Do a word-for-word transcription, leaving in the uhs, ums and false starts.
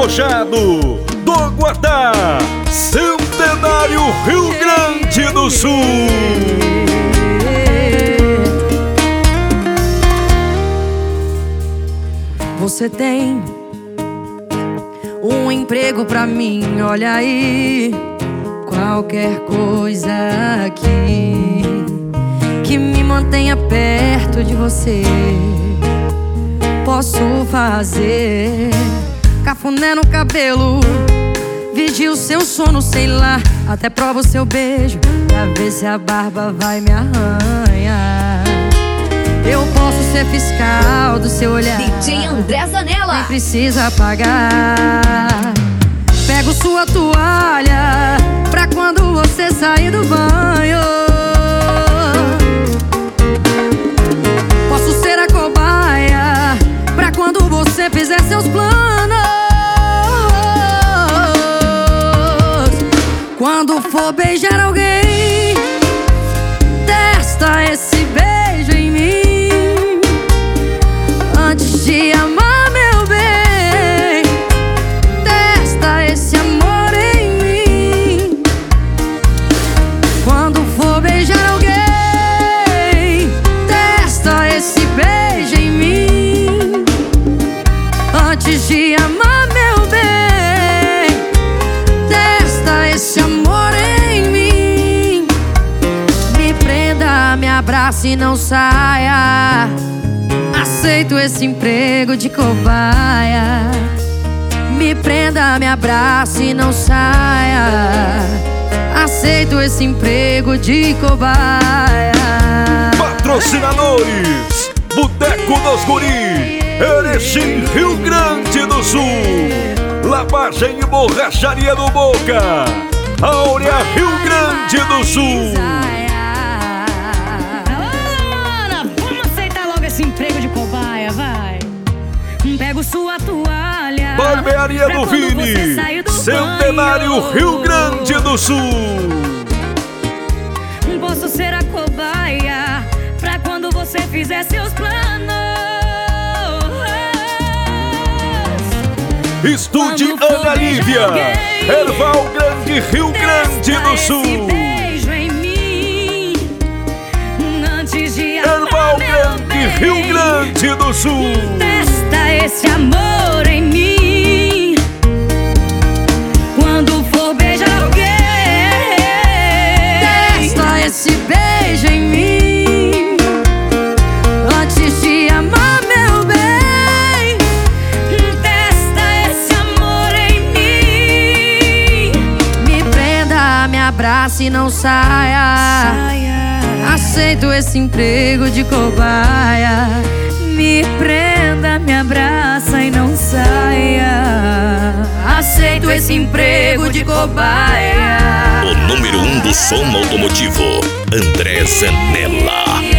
despojado do Guatá, Centenário, Rio Grande do Sul. Você tem um emprego pra mim, olha aí. Qualquer coisa aqui que me mantenha perto de você, posso fazer. Cafuné no cabelo, vigia o seu sono, sei lá. Até prova o seu beijo pra ver se a barba vai me arranhar. Eu posso ser fiscal do seu olhar, D J André Zanella. nem precisa pagar. Pego sua toalha pra quando você sair do banho. Posso ser a cobaia pra quando você fizer seus planos. Quando for beijar alguém, testa esse beijo em mim. Antes de amar, meu bem, testa esse amor em mim. Quando for beijar alguém, testa esse beijo em mim. Antes de amar, meu bem, testa esse amor em mim. Me prenda, me abrace e não saia. Aceito esse emprego de cobaia. Me prenda, me abrace e não saia. Aceito esse emprego de cobaia. Patrocinadores: Boteco dos Guri, Erechim, Rio Grande do Sul. Lavagem e Borracharia do Boca, Áurea, Rio Grande do Sul. Ana, vamos aceitar logo esse emprego de cobaia, vai. Pego sua toalha, Barbearia do Vini, Centenário, Rio Grande do Sul. Posso ser a cobaia pra quando você fizer seus planos. Estude Ana Lívia, Erval Grande, Rio Grande do Sul. Beijo em mim antes de Erval Grande, Rio Grande do Sul. Testa esse amor em mim. Quando for beijar alguém, Testa esse beijo em mim. Antes de amar, meu bem, testa esse amor em mim. me prenda, me abrace e não saia. Aceito esse emprego de cobaia. Me prenda, me abraça e não saia. Aceito esse emprego de cobaia. O número um do som automotivo, André Zanella.